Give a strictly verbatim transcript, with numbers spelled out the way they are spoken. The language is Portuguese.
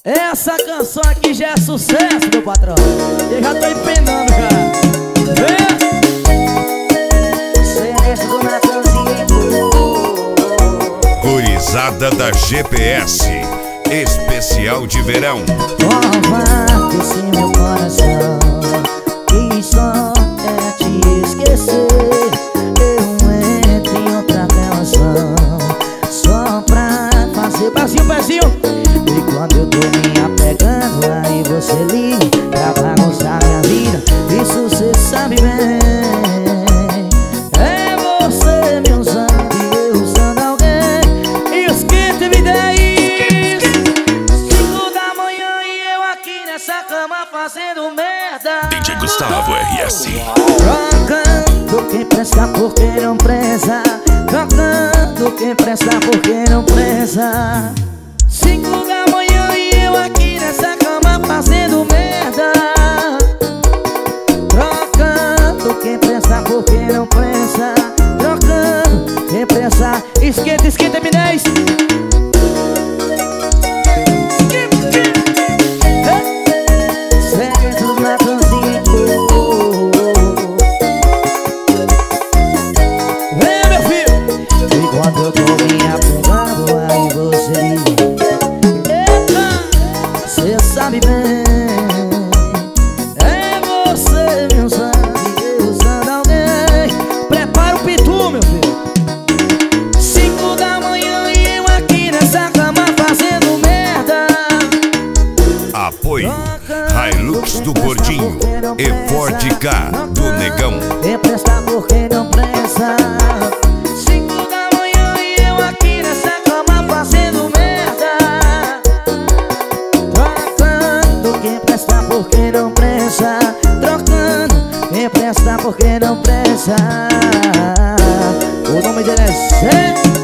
Essa canção aqui já é sucesso, meu patrão. Eu já tô empenando, cara. Vem! Seresta do Natanzinho. Gurizada da G P S, especial de verão. Toma desse meu coração, que só é te esquecer. Eu entro em outra relação, só pra fazer pezinho, pezinho. E quando eu tô me apegando, aí você liga pra bagunçar minha vida. Isso cê sabe bem. É você me usando e eu usando alguém. E os quinze me dez, cinco da manhã e eu aqui nessa cama fazendo merda. D J Gustavo R S. Trocando quem presta por quem não presta. Trocando quem presta por quem não presta. Cinco da manhã e eu aqui nessa cama fazendo merda. Trocando quem presta por quem não presta. Trocando quem presta. Esquenta, esquenta, M dez. Segredo do Natanzinho. Vem, meu filho. E quando eu tô me apegando, aí você liga. Cê sabe bem. É você me usando e eu usando alguém. Prepara o pitu, meu filho. Cinco da manhã e eu aqui nessa cama fazendo merda. Apoio Hilux do Gordinho e Ford K do Negão. Quem presta por quem não presta. Cinco da manhã e eu aqui nessa cama fazendo merda. Trocando quem presta por quem não presta. Trocando quem presta por quem não presta. O nome dele é Zé.